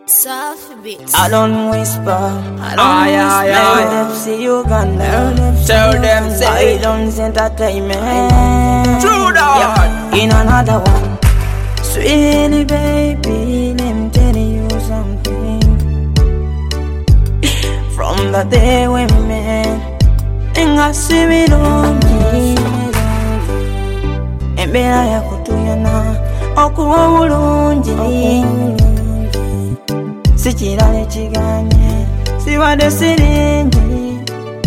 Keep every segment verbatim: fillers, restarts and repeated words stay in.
Soft beats. I don't whisper, I don't Aye, aye, whisper. aye. Tell them say Uganda, Tell them say I don't entertainment. True that. In another one, sweetie baby, let me tell you something. From the day we met, and I see it on me. Embera ya kutuyana, okuwa bulungi. Sikirale kiganye, siwadde siringi.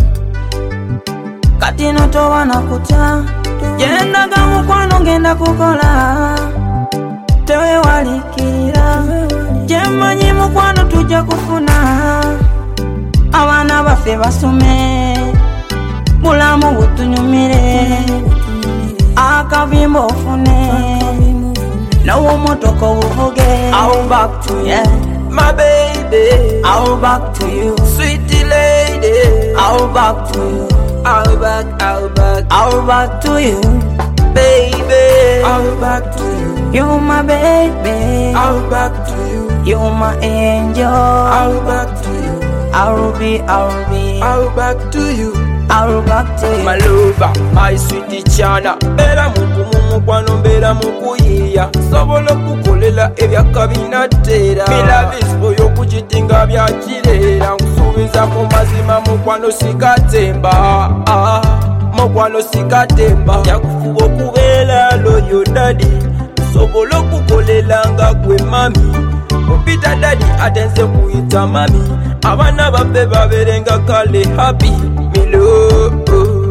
Kati no towana kutya, yendaga mukwano ngenda kukola. Tewewalikira, gyemanyi mukwano tujja kufuna. Abaana baffe basome, bulamu butunyumire. Akavimba ofune, nawo motoka obuvuge. I'll back to you, My baby, I'll back to you, sweetie lady, I'll back to you, I'll back, I'll back, I'll back to you, baby, I'll back to you, you're my baby, I'll back to you, you're my angel, I'll back to you, I'll be, I'll be, I'll back to you, I'll back to you. my lover, my sweetie chana. Bera mukumu mukwano, bera mukuyiya. Sobola okukolela ebyakabina tera. Milavispo yokukitinga byakirera. Nkusuubiza mu mazima mukwano sikatemba. Ah, mukwano sikatemba. Yakufuba okubeera loyo daddy. Sobola okukolela nga gwe mami. Kupita daddy ate nze kuyita mami. Abaana baffe babeerenga kale happy. Me love,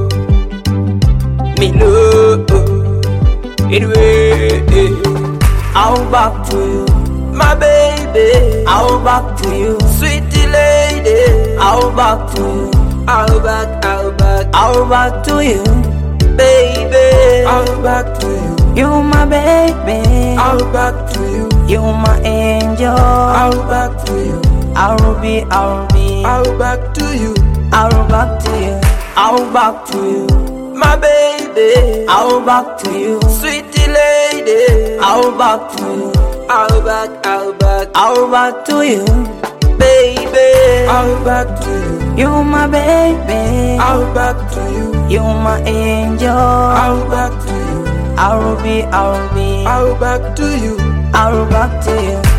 me love, anyway. I'll back to you, My baby, I'll back to you, sweetie lady, I'll back to you, I'll back, I'll back, I'll back to you, baby, I'll back to you, you're my baby, I'll back to you, you're my angel, I'll back to you, I'll be, I'll be, I'll back to you, I'll back to you, I'll back to you, my baby, I'll back to you, sweetie lady, I'll back to you, I'll back, I'll back, I'll back to you, baby, I'll back to you, you're my baby, I'll back to you, you're my angel, I'll back to you, I'll be, I'll be, I'll back to you, I'll back to you.